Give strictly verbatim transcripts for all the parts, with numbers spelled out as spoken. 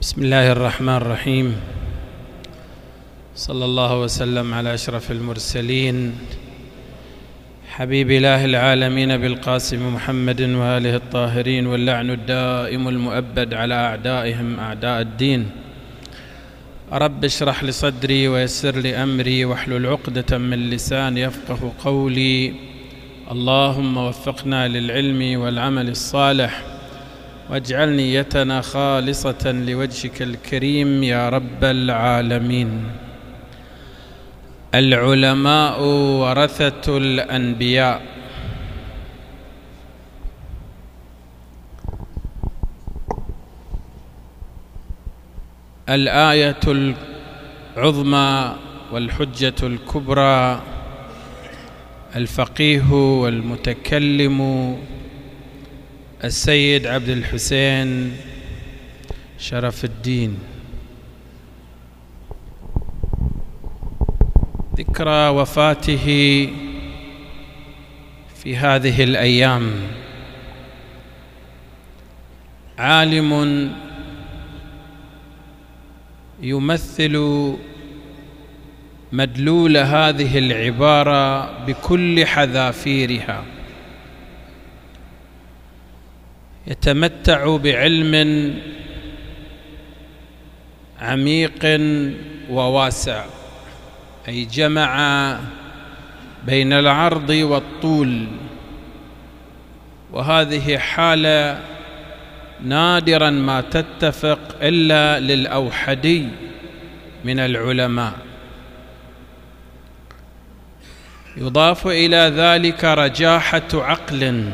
بسم الله الرحمن الرحيم. صلى الله وسلم على أشرف المرسلين حبيب إله العالمين بالقاسم محمد وآله الطاهرين، واللعن الدائم المؤبد على أعدائهم أعداء الدين. رب اشرح لي صدري ويسر لي أمري واحلل عقدة من لساني يفقه قولي. اللهم وفقنا للعلم والعمل الصالح، واجعل نيتنا خالصة لوجهك الكريم يا رب العالمين. العلماء ورثة الأنبياء. الآية العظمى والحجة الكبرى، الفقيه والمتكلم السيد عبد الحسين شرف الدين. ذكرى وفاته في هذه الأيام. عالم يمثل مدلول هذه العبارة بكل حذافيرها، يتمتع بعلم عميق وواسع، أي جمع بين العرض والطول، وهذه حالة نادرا ما تتفق إلا للأوحدي من العلماء. يضاف إلى ذلك رجاحة عقل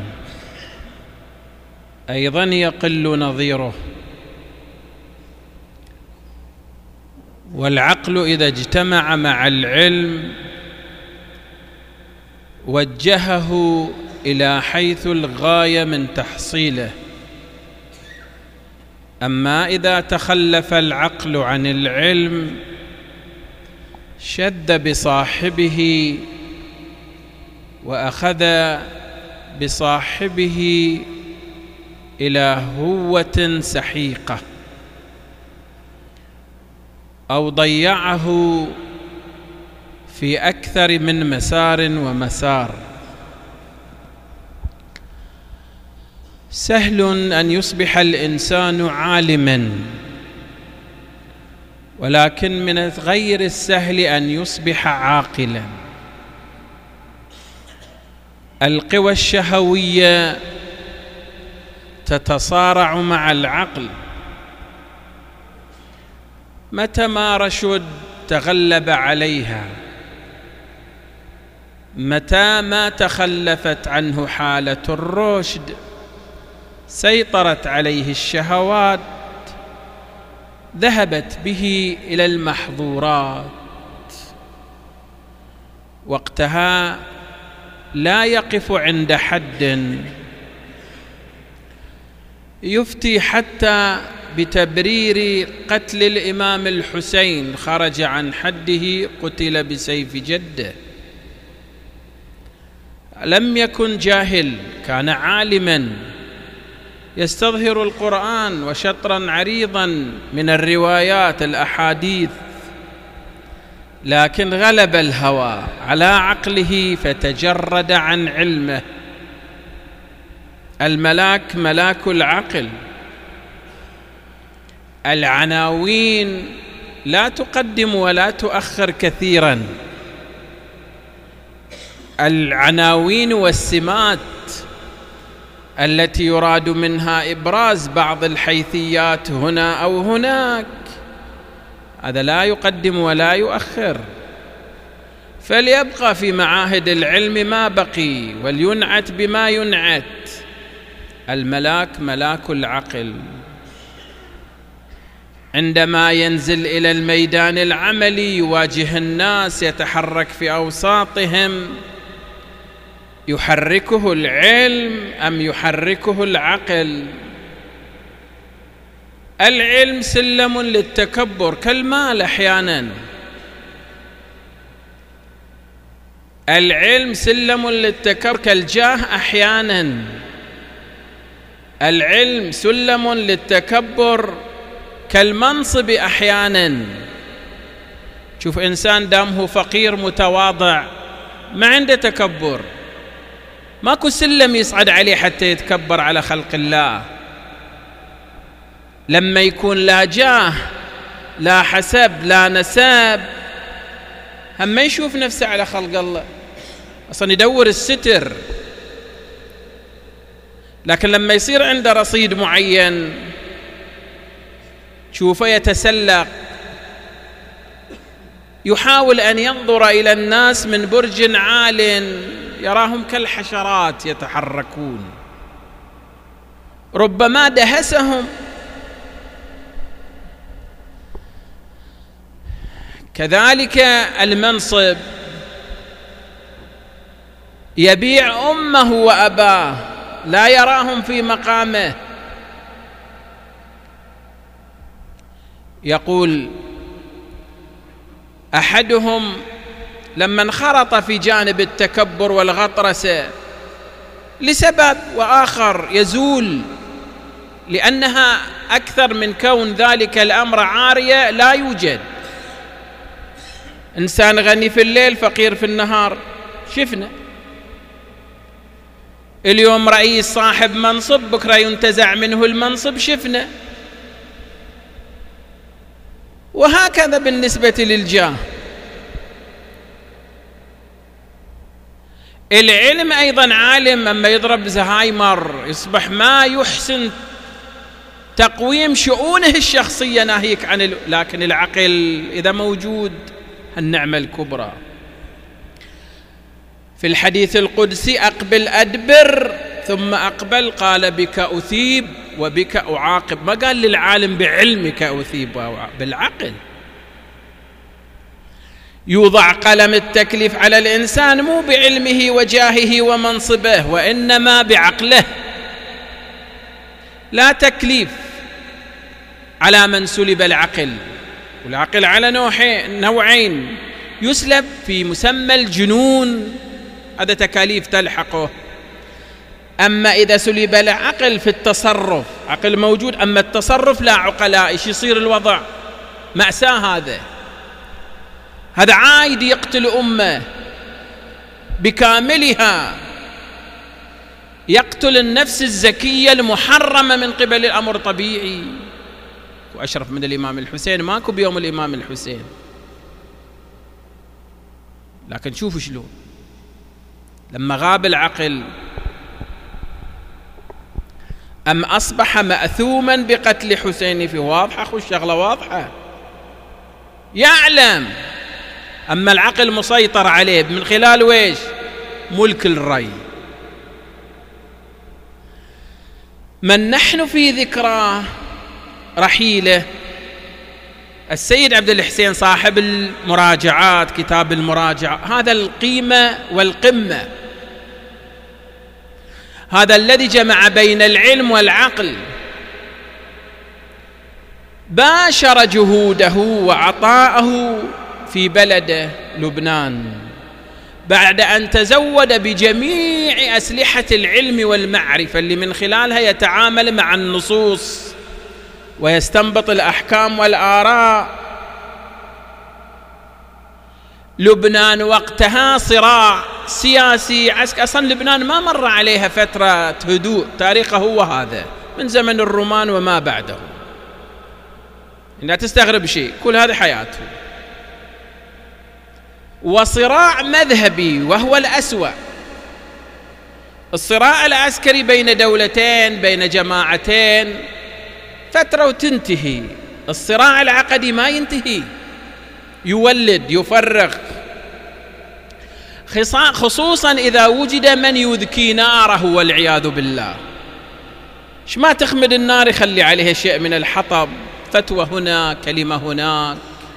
أيضا يقل نظيره، والعقل إذا اجتمع مع العلم وجهه إلى حيث الغاية من تحصيله. أما إذا تخلف العقل عن العلم شد بصاحبه وأخذ بصاحبه إلى هوة سحيقة، أو ضيعه في أكثر من مسار ومسار. سهل أن يصبح الإنسان عالما، ولكن من غير السهل أن يصبح عاقلا. القوى الشهوية تتصارع مع العقل، متى ما رشد تغلب عليها، متى ما تخلفت عنه حالة الرشد سيطرت عليه الشهوات، ذهبت به إلى المحظورات. وقتها لا يقف عند حد، يفتي حتى بتبرير قتل الإمام الحسين، خرج عن حده قتل بسيف جده. لم يكن جاهل، كان عالما يستظهر القرآن وشطرا عريضا من الروايات الأحاديث، لكن غلب الهوى على عقله فتجرد عن علمه. الملاك ملاك العقل. العناوين لا تقدم ولا تؤخر كثيرا. العناوين والسمات التي يراد منها إبراز بعض الحيثيات هنا أو هناك، هذا لا يقدم ولا يؤخر. فليبقى في معاهد العلم ما بقي، ولينعت بما ينعت. الملاك ملاك العقل. عندما ينزل إلى الميدان العملي يواجه الناس، يتحرك في أوساطهم، يحركه العلم أم يحركه العقل؟ العلم سلم للتكبر كالمال أحيانا. العلم سلم للتكبر كالجاه أحيانا. العلم سلم للتكبر كالمنصب أحيانا. شوف إنسان دامه فقير متواضع ما عنده تكبر، ماكو سلم يصعد عليه حتى يتكبر على خلق الله. لما يكون لا جاه لا حسب لا نسب هم ما يشوف نفسه على خلق الله، أصلا يدور الستر. لكن لما يصير عنده رصيد معين شوفه يتسلق، يحاول أن ينظر إلى الناس من برج عال يراهم كالحشرات يتحركون، ربما دهسهم. كذلك المنصب يبيع أمه وأباه، لا يراهم في مقامه. يقول أحدهم لما انخرط في جانب التكبر والغطرسة لسبب وآخر يزول، لأنها أكثر من كون ذلك الأمر عارية لا يوجد. إنسان غني في الليل فقير في النهار، شفنا اليوم رئيس صاحب منصب بكرة ينتزع منه المنصب، شفنا. وهكذا بالنسبة للجاه. العلم أيضا عالم أما يضرب زهايمر يصبح ما يحسن تقويم شؤونه الشخصية ناهيك عن ال... لكن العقل إذا موجود النعمة الكبرى. في الحديث القدسي أقبل أدبر ثم أقبل، قال بك أثيب وبك أعاقب. ما قال للعالم بعلمك أثيب، بالعقل. يوضع قلم التكليف على الإنسان مو بعلمه وجاهه ومنصبه، وإنما بعقله. لا تكليف على من سلب العقل، والعقل على نوعين: يسلب في مسمى الجنون، هذا تكاليف تلحقه. أما إذا سلب العقل في التصرف، عقل موجود أما التصرف لا عقلاء، إيش يصير الوضع؟ مأساة. هذا هذا عايد يقتل أمة بكاملها، يقتل النفس الزكية المحرمة من قبل الأمر طبيعي. وأشرف من الإمام الحسين ماكو بيوم الإمام الحسين، لكن شوفوا شلون لما غاب العقل أم أصبح مأثوما بقتل حسين. في واضحة، خو الشغلة واضحة، يعلم. أما العقل مسيطر عليه من خلال ويش؟ ملك الري. من نحن في ذكرى رحيله السيد عبد الحسين صاحب المراجعات، كتاب المراجعة، هذا القيمة والقمة، هذا الذي جمع بين العلم والعقل. باشر جهوده وعطاءه في بلده لبنان بعد أن تزود بجميع أسلحة العلم والمعرفة اللي من خلالها يتعامل مع النصوص ويستنبط الأحكام والآراء. لبنان وقتها صراع سياسي عسكري، أصلا لبنان ما مر عليها فترة هدوء، تاريخه هو هذا من زمن الرومان وما بعده. لا تستغرب شيء، كل هذه حياته. وصراع مذهبي وهو الأسوأ، الصراع العسكري بين دولتين بين جماعتين فترة وتنتهي، الصراع العقدي ما ينتهي، يولد يفرغ، خصوصا إذا وجد من يذكي ناره والعياذ بالله. ايش ما تخمد النار يخلي عليها شيء من الحطب، فتوى هنا كلمة هناك.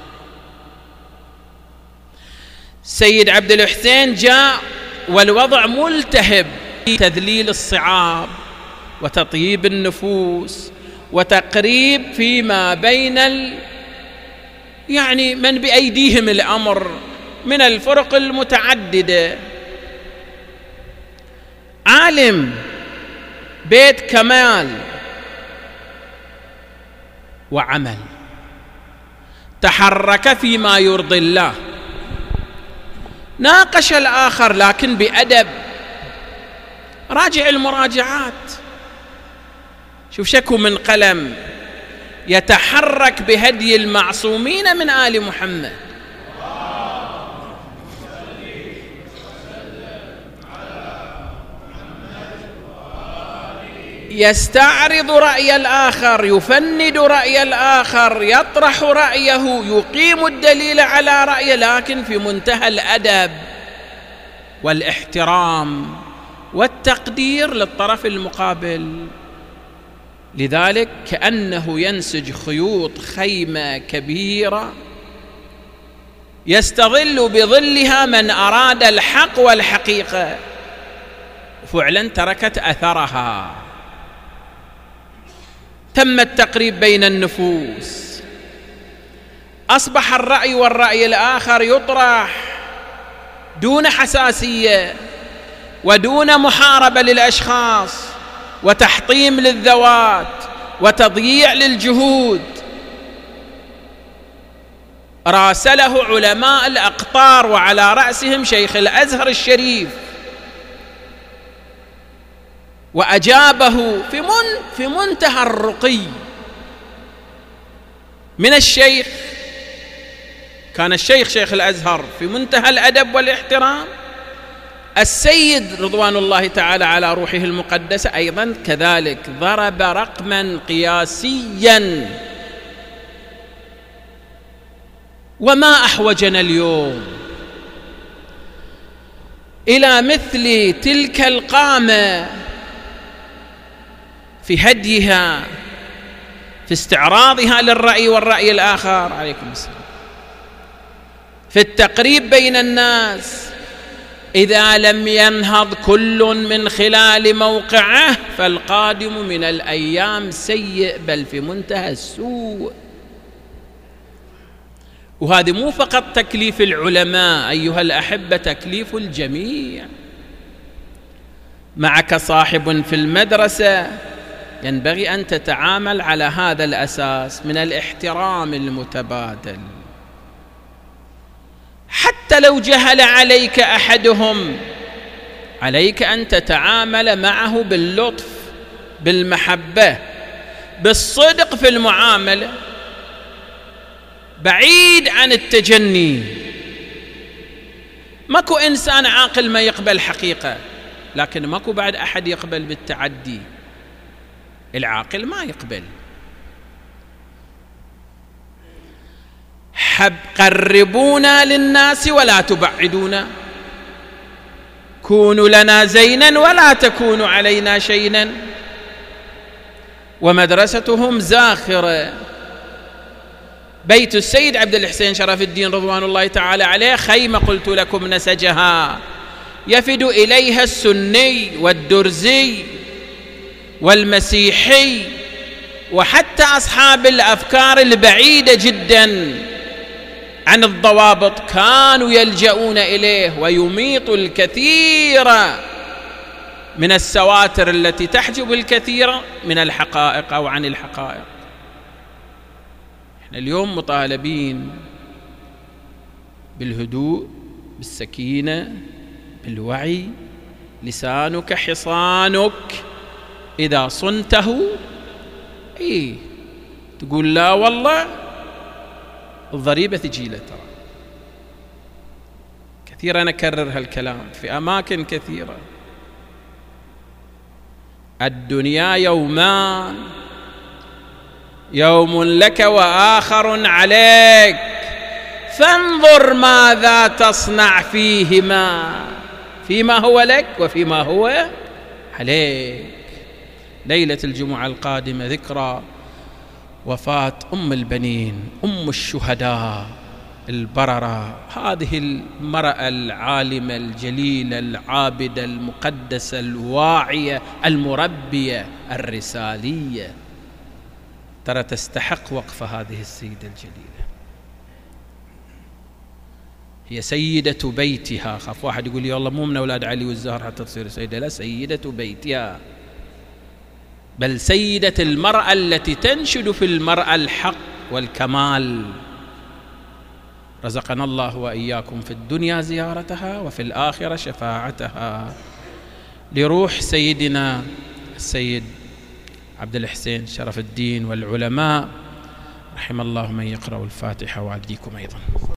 سيد عبد الحسين جاء والوضع ملتهب، تذليل الصعاب وتطييب النفوس وتقريب فيما بين ال... يعني من بأيديهم الأمر من الفرق المتعددة. عالم بيت كمال وعمل، تحرك فيما يرضي الله، ناقش الآخر لكن بأدب. راجع المراجعات، شوف شكو من قلم يتحرك بهدي المعصومين من آل محمد. يستعرض رأي الآخر، يفند رأي الآخر، يطرح رأيه، يقيم الدليل على رأيه، لكن في منتهى الأدب والاحترام والتقدير للطرف المقابل. لذلك كأنه ينسج خيوط خيمة كبيرة يستظل بظلها من أراد الحق والحقيقة، فعلا تركت أثرها. تم التقريب بين النفوس، أصبح الرأي والرأي الآخر يطرح دون حساسية ودون محاربة للأشخاص وتحطيم للذوات وتضييع للجهود. راسله علماء الأقطار وعلى رأسهم شيخ الأزهر الشريف، وأجابه في من في منتهى الرقي من الشيخ. كان الشيخ شيخ الأزهر في منتهى الأدب والاحترام، السيد رضوان الله تعالى على روحه المقدسة أيضا كذلك ضرب رقما قياسيا. وما أحوجنا اليوم إلى مثل تلك القامة في هديها، في استعراضها للرأي والرأي الآخر، عليكم السلام، في التقريب بين الناس. إذا لم ينهض كل من خلال موقعه فالقادم من الأيام سيء، بل في منتهى السوء. وهذه مو فقط تكليف العلماء أيها الأحبة، تكليف الجميع. معك صاحب في المدرسة، ينبغي أن تتعامل على هذا الأساس من الاحترام المتبادل. حتى لو جهل عليك أحدهم، عليك أن تتعامل معه باللطف، بالمحبة، بالصدق في المعاملة، بعيد عن التجني. ماكو إنسان عاقل ما يقبل حقيقة، لكن ماكو بعد أحد يقبل بالتعدي. العاقل ما يقبل. حب قربونا للناس ولا تبعدونا، كونوا لنا زينا ولا تكونوا علينا شينا. ومدرستهم زاخرة. بيت السيد عبد الحسين شرف الدين رضوان الله تعالى عليه خيمة قلت لكم نسجها، يفد إليها السني والدرزي والمسيحي وحتى أصحاب الأفكار البعيدة جدا عن الضوابط كانوا يلجؤون إليه، ويميط الكثير من السواتر التي تحجب الكثير من الحقائق أو عن الحقائق. احنا اليوم مطالبين بالهدوء، بالسكينة، بالوعي. لسانك حصانك، إذا صنته إيه تقول لا والله الضريبة تجي له. ترى كثيرا نكرر هالكلام في أماكن كثيرة. الدنيا يومان، يوم لك وآخر عليك، فانظر ماذا تصنع فيهما، فيما هو لك وفيما هو عليك. ليلة الجمعة القادمة ذكرى وفاة أم البنين، أم الشهداء البررة، هذه المرأة العالمة الجليلة العابدة المقدسة الواعية المربية الرسالية. ترى تستحق وقف هذه السيدة الجليلة. هي سيدة بيتها. خاف واحد يقول لي والله مو من أولاد علي والزهر حتى تصير سيدة، لا، سيدة بيتها. بل سيدة المرأة التي تنشد في المرأة الحق والكمال. رزقنا الله وإياكم في الدنيا زيارتها وفي الآخرة شفاعتها لروح سيدنا السيد عبد الحسين شرف الدين والعلماء. رحم الله من يقرأ الفاتحة وأديكم أيضا.